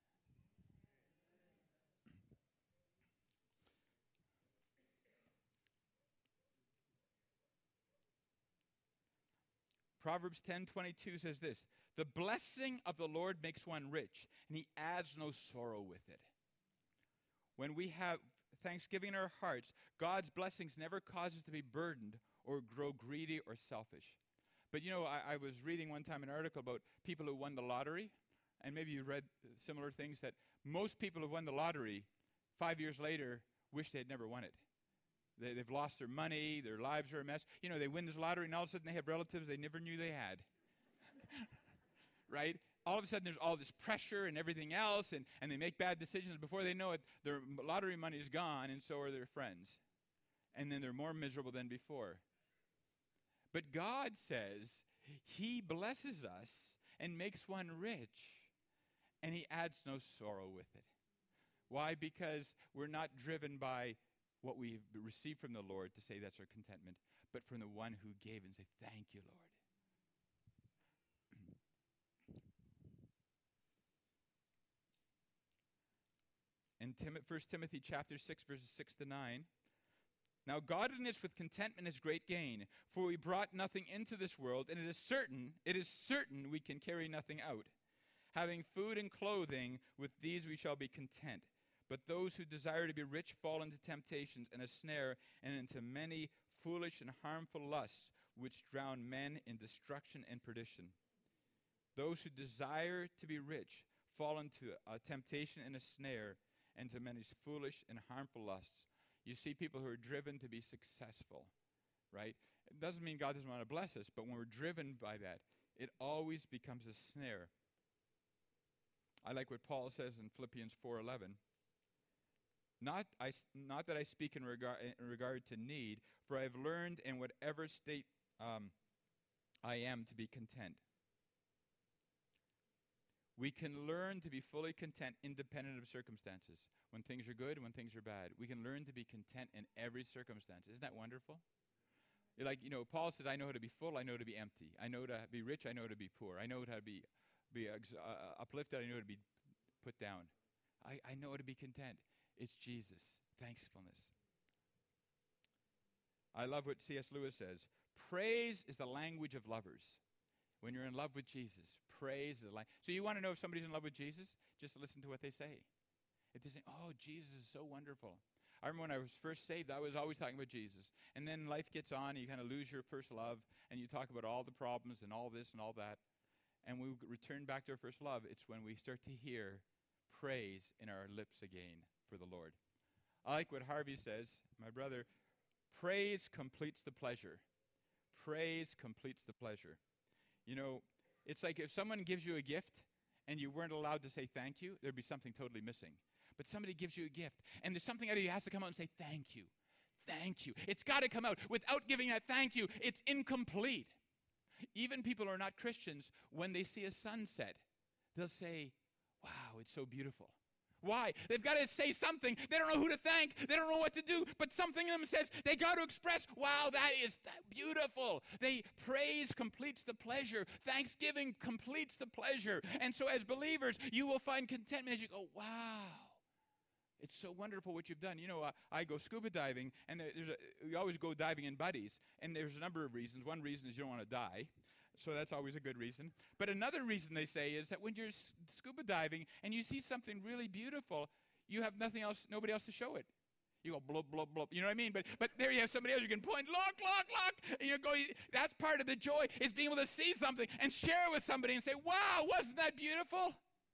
Proverbs ten twenty-two says this, the blessing of the Lord makes one rich, and he adds no sorrow with it. When we have thanksgiving in our hearts, God's blessings never cause us to be burdened or grow greedy or selfish. But you know, I, I was reading one time an article about people who won the lottery, and maybe you read similar things, that most people who won the lottery five years later wish they had never won it. They, they've lost their money, their lives are a mess. You know, they win this lottery, and all of a sudden they have relatives they never knew they had. Right? All of a sudden there's all this pressure and everything else, and, and they make bad decisions. Before they know it, their lottery money is gone, and so are their friends. And then they're more miserable than before. But God says he blesses us and makes one rich, and he adds no sorrow with it. Why? Because we're not driven by what we receive from the Lord to say that's our contentment, but from the one who gave and say, thank you, Lord. In Tim- First Timothy chapter six, verses six to nine, now godliness with contentment is great gain, for we brought nothing into this world, and it is certain, it is certain we can carry nothing out. Having food and clothing, with these we shall be content. But those who desire to be rich fall into temptations and a snare, and into many foolish and harmful lusts, which drown men in destruction and perdition. Those who desire to be rich fall into a temptation and a snare, and to many foolish and harmful lusts. You see people who are driven to be successful, right? It doesn't mean God doesn't want to bless us, but when we're driven by that, it always becomes a snare. I like what Paul says in Philippians four eleven. Not, I, not that I speak in regard, in regard to need, for I have learned in whatever state um, I am to be content. We can learn to be fully content independent of circumstances. When things are good, when things are bad. We can learn to be content in every circumstance. Isn't that wonderful? Like, you know, Paul said, I know how to be full, I know how to be empty. I know to be rich, I know how to be poor. I know how to be, be ex- uh, uplifted, I know how to be put down. I, I know how to be content. It's Jesus. Thankfulness. I love what C S Lewis says. Praise is the language of lovers. When you're in love with Jesus, praise is the language. So you want to know if somebody's in love with Jesus? Just listen to what they say. If they say, oh, Jesus is so wonderful. I remember when I was first saved, I was always talking about Jesus. And then life gets on, and you kind of lose your first love, and you talk about all the problems and all this and all that. And we return back to our first love. It's when we start to hear praise in our lips again for the Lord. I like what Harvey says, my brother, praise completes the pleasure. Praise completes the pleasure. You know, it's like if someone gives you a gift and you weren't allowed to say thank you, there'd be something totally missing. But somebody gives you a gift, and there's something out of you has to come out and say thank you. Thank you. It's got to come out. Without giving that thank you, it's incomplete. Even people who are not Christians, when they see a sunset, they'll say, wow, it's so beautiful. Why? They've got to say something. They don't know who to thank. They don't know what to do. But something in them says they got to express, wow, that is that beautiful. They praise completes the pleasure. Thanksgiving completes the pleasure. And so as believers, you will find contentment as you go, wow. It's so wonderful what you've done. You know, uh, I go scuba diving, and there's a, we always go diving in buddies. And there's a number of reasons. One reason is you don't want to die. So that's always a good reason. But another reason they say is that when you're s- scuba diving and you see something really beautiful, you have nothing else, nobody else to show it. You go blub, blub, blub. You know what I mean? But but there you have somebody else. You can point, look, look, look. And you go, that's part of the joy, is being able to see something and share it with somebody and say, wow, wasn't that beautiful?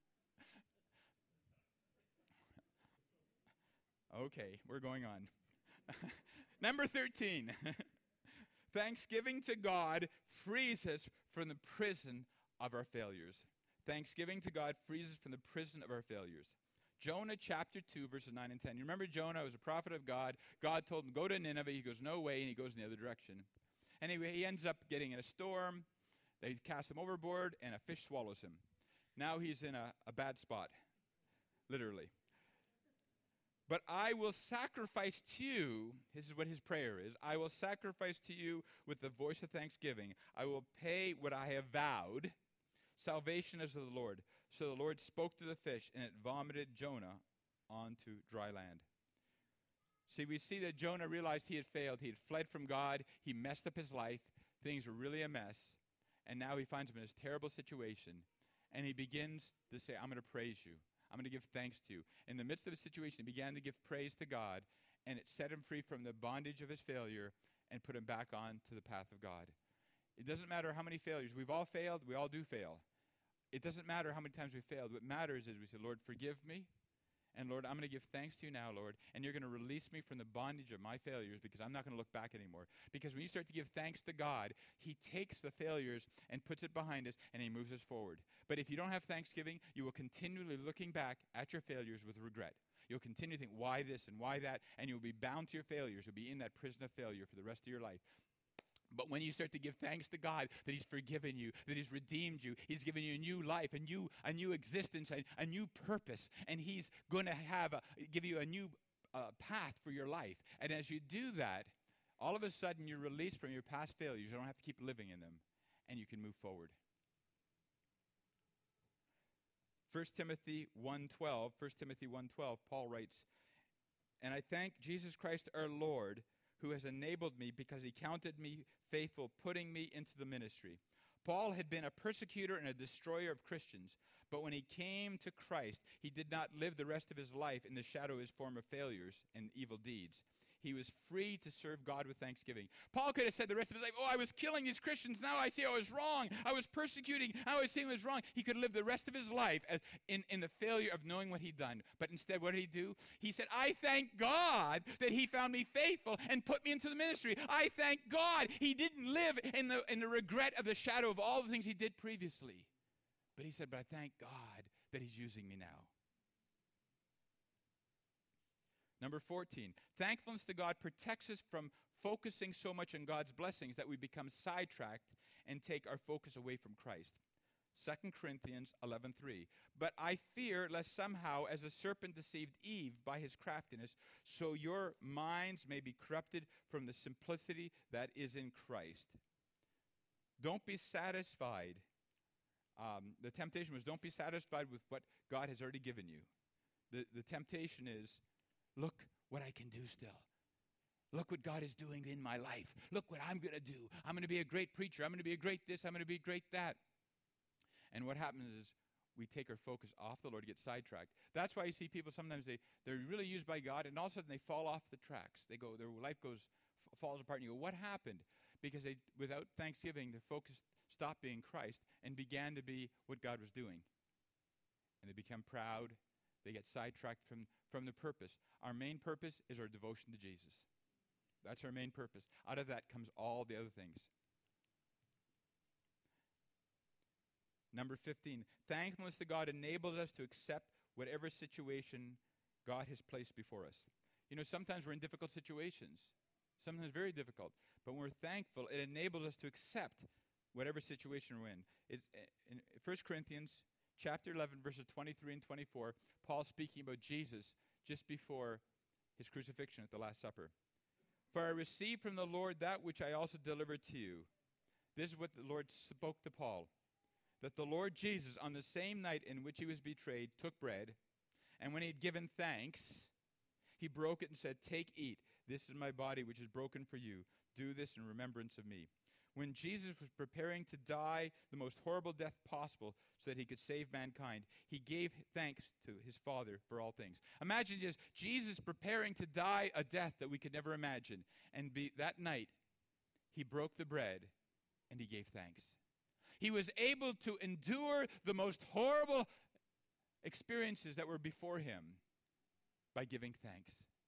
Okay, we're going on. Number thirteen. Thanksgiving to God frees us from the prison of our failures. Thanksgiving to God frees us from the prison of our failures. Jonah chapter two, verses nine and ten. You remember Jonah was a prophet of God. God told him, go to Nineveh. He goes, no way, and he goes in the other direction. Anyway, he ends up getting in a storm. They cast him overboard, and a fish swallows him. Now he's in a, a bad spot, literally. But I will sacrifice to you, this is what his prayer is, I will sacrifice to you with the voice of thanksgiving. I will pay what I have vowed. Salvation is of the Lord. So the Lord spoke to the fish, and it vomited Jonah onto dry land. See, we see that Jonah realized he had failed. He had fled from God. He messed up his life. Things were really a mess. And now he finds him in this terrible situation. And he begins to say, I'm going to praise you. I'm going to give thanks to you. In the midst of the situation, he began to give praise to God, and it set him free from the bondage of his failure and put him back on to the path of God. It doesn't matter how many failures. We've all failed. We all do fail. It doesn't matter how many times we failed. What matters is we say, Lord, forgive me. And Lord, I'm going to give thanks to you now, Lord, and you're going to release me from the bondage of my failures because I'm not going to look back anymore. Because when you start to give thanks to God, he takes the failures and puts it behind us, and he moves us forward. But if you don't have thanksgiving, you will continually looking back at your failures with regret. You'll continue to think, why this and why that, and you'll be bound to your failures. You'll be in that prison of failure for the rest of your life. But when you start to give thanks to God that he's forgiven you, that he's redeemed you, he's given you a new life, a new, a new existence, a, a new purpose, and he's going to have a, give you a new uh, path for your life. And as you do that, all of a sudden you're released from your past failures. You don't have to keep living in them, and you can move forward. First Timothy one twelve, First Timothy one twelve, Paul writes, and I thank Jesus Christ our Lord, who has enabled me because he counted me faithful, putting me into the ministry. Paul had been a persecutor and a destroyer of Christians, But when he came to Christ, he did not live the rest of his life in the shadow of his former failures and evil deeds. He was free to serve God with thanksgiving. Paul could have said the rest of his life, oh, I was killing these Christians. Now I see I was wrong. I was persecuting. Now I see I was wrong. He could live the rest of his life as in, in the failure of knowing what he'd done. But instead, what did he do? He said, I thank God that he found me faithful and put me into the ministry. I thank God he didn't live in the, in the regret of the shadow of all the things he did previously. But he said, but I thank God that he's using me now. Number fourteen, thankfulness to God protects us from focusing so much on God's blessings that we become sidetracked and take our focus away from Christ. Second Corinthians eleven three. But I fear lest somehow, as the serpent deceived Eve by his craftiness, so your minds may be corrupted from the simplicity that is in Christ. Don't be satisfied. Um, the temptation was don't be satisfied with what God has already given you. The, the temptation is, look what I can do still. Look what God is doing in my life. Look what I'm going to do. I'm going to be a great preacher. I'm going to be a great this. I'm going to be a great that. And what happens is we take our focus off the Lord, get sidetracked. That's why you see people sometimes, they, they're really used by God, and all of a sudden they fall off the tracks. They go, their life goes, f- falls apart, and you go, what happened? Because they, without thanksgiving, their focus stopped being Christ and began to be what God was doing. And they become proud. They get sidetracked from, from the purpose. Our main purpose is our devotion to Jesus. That's our main purpose. Out of that comes all the other things. Number fifteen, thankfulness to God enables us to accept whatever situation God has placed before us. You know, sometimes we're in difficult situations, sometimes very difficult, but when we're thankful, it enables us to accept whatever situation we're in. It's in First Corinthians chapter eleven, verses twenty-three and twenty-four, Paul speaking about Jesus just before his crucifixion at the Last Supper. For I received from the Lord that which I also delivered to you. This is what the Lord spoke to Paul. That the Lord Jesus, on the same night in which he was betrayed, took bread, and when he had given thanks, he broke it and said, take, eat. This is my body, which is broken for you. Do this in remembrance of me. When Jesus was preparing to die the most horrible death possible so that he could save mankind, he gave thanks to his Father for all things. Imagine just Jesus preparing to die a death that we could never imagine. And be, that night, he broke the bread and he gave thanks. He was able to endure the most horrible experiences that were before him by giving thanks.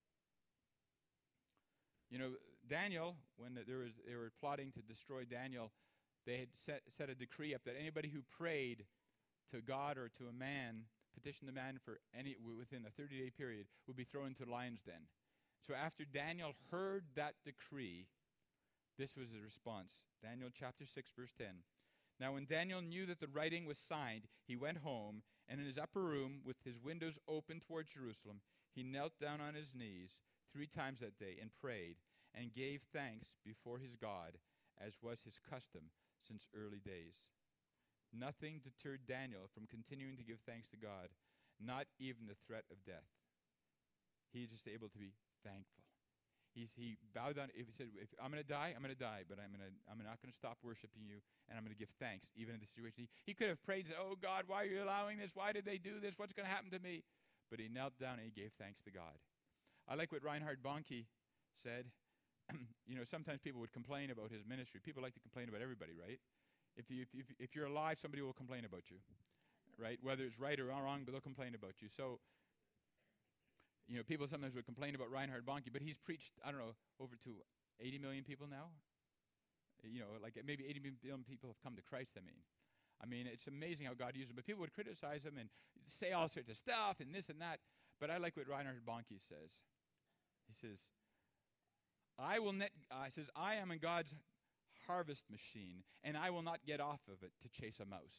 You know, Daniel, when the, there was, they were plotting to destroy Daniel, they had set, set a decree up that anybody who prayed to God or to a man, petitioned the man for any within a thirty-day period, would be thrown into the lion's den. So after Daniel heard that decree, this was his response. Daniel chapter six, verse ten. Now when Daniel knew that the writing was signed, he went home, and in his upper room, with his windows open toward Jerusalem, he knelt down on his knees three times that day and prayed and gave thanks before his God, as was his custom since early days. Nothing deterred Daniel from continuing to give thanks to God, not even the threat of death. He was just able to be thankful. He's, he bowed down. If he said, if I'm going to die, I'm going to die, but I'm, gonna, I'm not going to stop worshiping you, and I'm going to give thanks even in this situation. He, he could have prayed and said, oh, God, why are you allowing this? Why did they do this? What's going to happen to me? But he knelt down and he gave thanks to God. I like what Reinhard Bonnke said. You know, sometimes people would complain about his ministry. People like to complain about everybody, right? If, you, if, if, if you're alive, somebody will complain about you, right? Whether it's right or wrong, but they'll complain about you. So, you know, people sometimes would complain about Reinhard Bonnke, but he's preached, I don't know, over to eighty million people now. You know, like maybe eighty million people have come to Christ, I mean. I mean, it's amazing how God uses him. But people would criticize him and say all sorts of stuff and this and that. But I like what Reinhard Bonnke says. He says, I will net, uh, says, I am in God's harvest machine, and I will not get off of it to chase a mouse.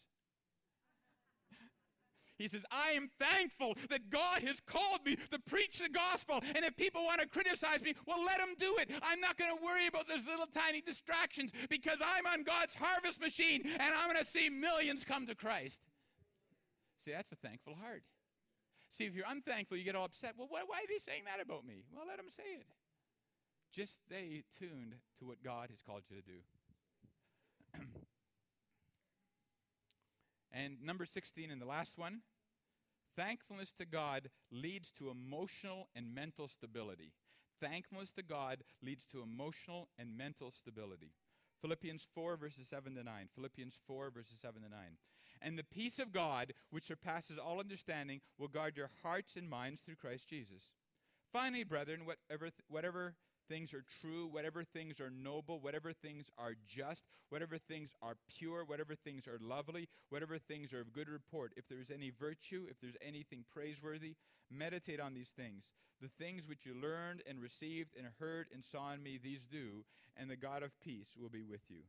He says, I am thankful that God has called me to preach the gospel, and if people want to criticize me, well, let them do it. I'm not going to worry about those little tiny distractions because I'm on God's harvest machine, and I'm going to see millions come to Christ. See, that's a thankful heart. See, if you're unthankful, you get all upset. Well, why, why are they saying that about me? Well, let them say it. Just stay tuned to what God has called you to do. And number sixteen, and the last one, thankfulness to God leads to emotional and mental stability. Thankfulness to God leads to emotional and mental stability. Philippians four, verses seven to nine. Philippians four, verses seven to nine. And the peace of God, which surpasses all understanding, will guard your hearts and minds through Christ Jesus. Finally, brethren, whatever, th- whatever things are true, whatever things are noble, whatever things are just, whatever things are pure, whatever things are lovely, whatever things are of good report, if there is any virtue, if there's anything praiseworthy, meditate on these things. The things which you learned and received and heard and saw in me, these do, and the God of peace will be with you.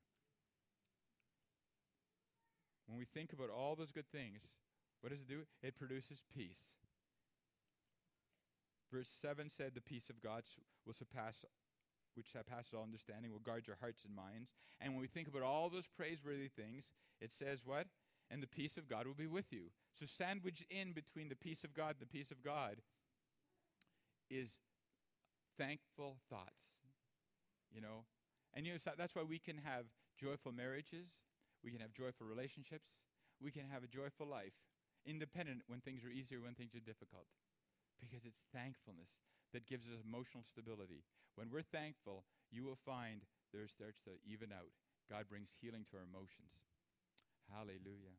When we think about all those good things, what does it do? It produces peace. Verse seven said, the peace of God will surpass, which surpasses all understanding, will guard your hearts and minds. And when we think about all those praiseworthy things, it says what? And the peace of God will be with you. So sandwiched in between the peace of God and the peace of God is thankful thoughts. You know? And you know, so that's why we can have joyful marriages. We can have joyful relationships. We can have a joyful life, independent when things are easier, when things are difficult. Because it's thankfulness that gives us emotional stability. When we're thankful, you will find there starts to even out. God brings healing to our emotions. Hallelujah.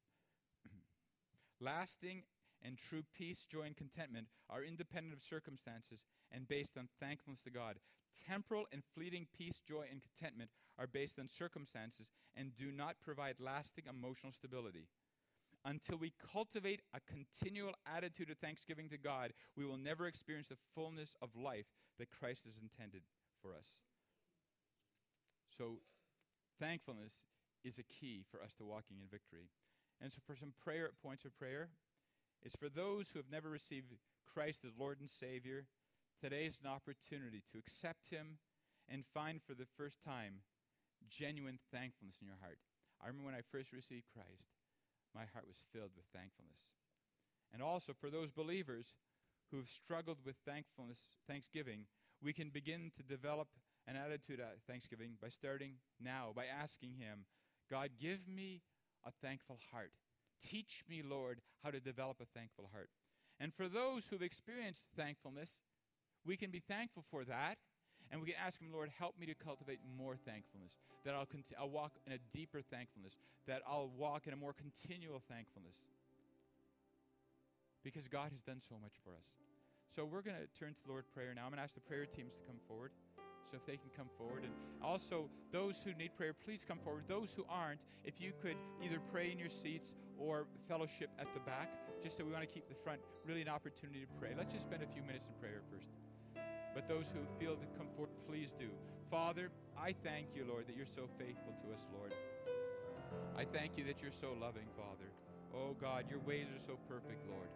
Lasting and true peace, joy, and contentment are independent of circumstances and based on thankfulness to God. Temporal and fleeting peace, joy, and contentment are based on circumstances and do not provide lasting emotional stability. Until we cultivate a continual attitude of thanksgiving to God, we will never experience the fullness of life that Christ has intended for us. So, thankfulness is a key for us to walking in victory. And so for some prayer points of prayer, is for those who have never received Christ as Lord and Savior, today is an opportunity to accept Him and find for the first time genuine thankfulness in your heart. I remember when I first received Christ, my heart was filled with thankfulness. And also for those believers who have struggled with thankfulness, thanksgiving, we can begin to develop an attitude of thanksgiving by starting now, by asking Him, God, give me a thankful heart. Teach me, Lord, how to develop a thankful heart. And for those who've experienced thankfulness, we can be thankful for that. And we can ask Him, Lord, help me to cultivate more thankfulness, that I'll, conti- I'll walk in a deeper thankfulness, that I'll walk in a more continual thankfulness. Because God has done so much for us. So we're going to turn to the Lord prayer now. I'm going to ask the prayer teams to come forward. So if they can come forward. And also, those who need prayer, please come forward. Those who aren't, if you could either pray in your seats or fellowship at the back, just so we want to keep the front really an opportunity to pray. Let's just spend a few minutes in prayer first. But those who feel to come forward, please do. Father, I thank you, Lord, that you're so faithful to us, Lord. I thank you that you're so loving, Father. Oh, God, your ways are so perfect, Lord.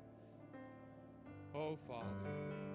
Oh, Father.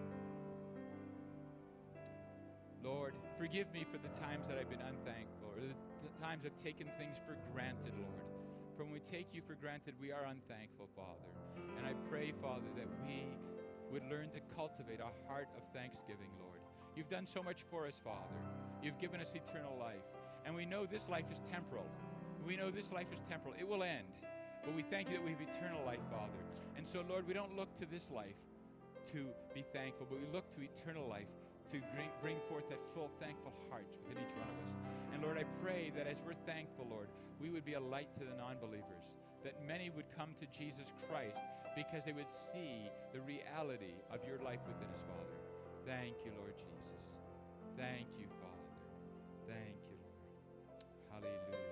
Lord, forgive me for the times that I've been unthankful, or the, the times I've taken things for granted, Lord. For when we take you for granted, we are unthankful, Father. And I pray, Father, that we would learn to cultivate a heart of thanksgiving, Lord. You've done so much for us, Father. You've given us eternal life. And we know this life is temporal. We know this life is temporal. It will end. But we thank you that we have eternal life, Father. And so, Lord, we don't look to this life to be thankful, but we look to eternal life to bring, bring forth that full, thankful heart within each one of us. And, Lord, I pray that as we're thankful, Lord, we would be a light to the non-believers, that many would come to Jesus Christ because they would see the reality of your life within us, Father. Thank you, Lord Jesus. Thank you, Father. Thank you, Lord. Hallelujah.